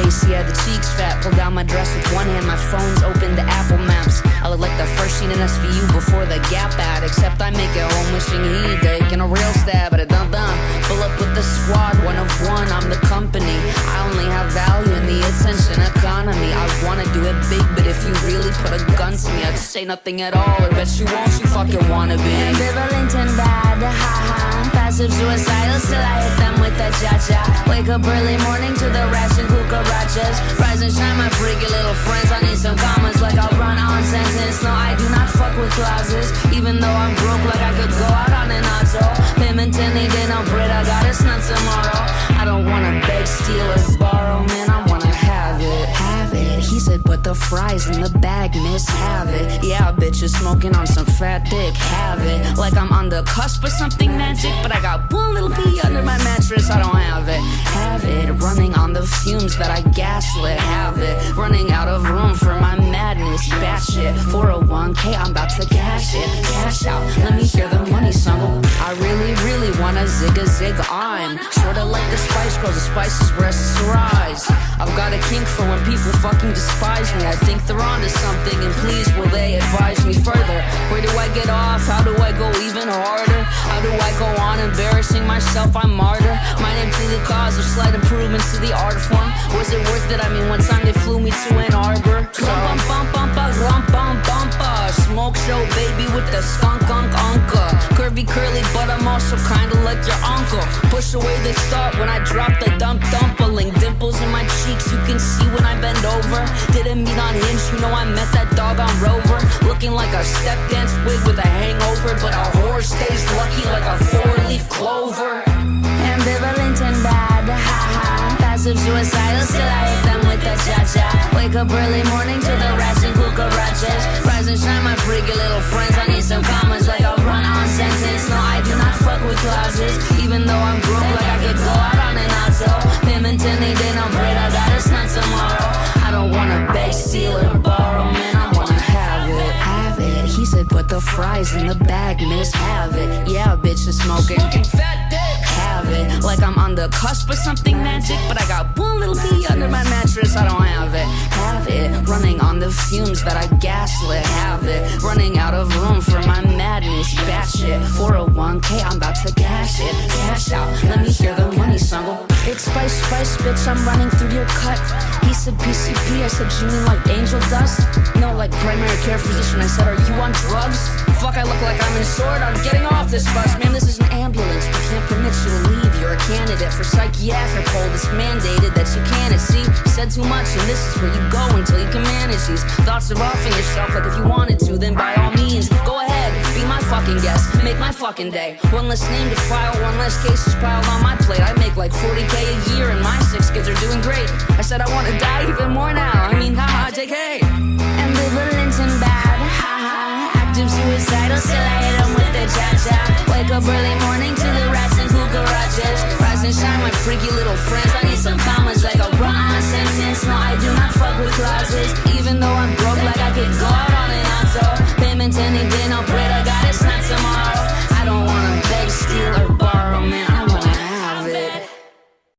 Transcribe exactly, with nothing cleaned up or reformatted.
face, yeah, the cheeks fat. Pull down my dress with one hand, my phone's open to Apple Maps. I look like the first scene in S V U before the Gap ad. Except I make it home wishing he'd taken a real stab at a dun-dun. Pull up with the squad, one of one, I'm the company. I only have value in the attention economy. I wanna do it big, but if you really put a gun to me, I'd say nothing at all, or bet you won't, you fucking wanna be. Ambivalent and bad, haha. Passive suicidal, still I hit them with that cha-cha. Wake up early morning to the rats and cucarachas. Rise and shine, my freaky little friends. I need some commas like I'll run on sentence. No, I do not fuck with clauses. Even though I'm broke, like I could go out on an auto. Pimenton, needing no bread, I got it's not tomorrow. I don't wanna beg, steal, or borrow, man, I wanna have it. Have it, he said, put the fries in the bag, miss, have it. Yeah, bitch is smoking on some fat dick, have it. Like I'm on the cusp of something magic, but I got one little pea under my mattress, I don't have it. Have it, running on the fumes that I gaslit, have it. Running out of room for my madness, batshit. four oh one k, I'm about to cash it, cash out, let me hear the money song. I really, really wanna zig a zig, I'm sorta like the Spice Girls, the spices breasts rise. I've got a kink for when people fucking despise me. I think they're onto something, and please will they advise me further? Where do I get off? How do I go even harder? How do I go on embarrassing myself? I'm martyr. Might empty the cause of slight improvements to the art form. Was it worth it? I mean, one time they flew me to Ann Arbor. Bum bum bum bum bum bum bum bum. Smoke show baby with the skunk unk unka. Curvy curly, but I'm also kinda like your uncle. Push away the thought when I drop the dump dumpling. Dimples in my cheeks, you can see when I bend over. Didn't meet on Hinge, you know I met that dog on Rover. Looking like a step dance wig with a hangover, but a whore stays lucky like a four-leaf clover. Ambivalent and bad, haha. Passive suicidal, still I hit them with the cha-cha. Wake up early morning to the rats and cucarachas. Rise and shine, my freaky little friends. I need some commas like I'll run on sentence. No, I do not fuck with clauses. Even though I'm broke, like I could go out on an auto. Pimenton, they did no bread, I got it's not tomorrow. I don't wanna beg, steal, or borrow, man, I wanna have it. Have it, he said, put the fries in the bag, miss, have it. Yeah, bitch is smoking, smoking fat dick. Have it, like I'm on the cusp of something magic, but I got one little pea under my mattress, I don't have it. Have it, running on the fumes that I gaslit, have it. Running out of room for my madness, batshit. four oh one k, I'm about to cash it, cash out, let me hear the money song. It's Spice Spice, bitch, I'm running through your cut. He said P C P, I said, you mean like angel dust? No, like primary care physician, I said, are you on drugs? Fuck, I look like I'm in sword, I'm getting off this bus. Man, this is an ambulance, we can't permit you to leave. You're a candidate for psychiatric hold. It's mandated that you can't see. You said too much, and this is where you go until you can manage these thoughts of offing yourself. Like if you wanted to, then by all means, go ahead, be my fucking guest, make my fucking day. One less name to file, one less cases piled on my plate. I make like forty k a year, and my six kids are doing great. I said I want to die even more now. I mean, haha, J K. Ambivalent and bad, haha. Active suicidal, still I hit them with the cha-cha. Wake up early morning to the rats and cucarachas. Rise and shine, my freaky little friends. I need some commas like a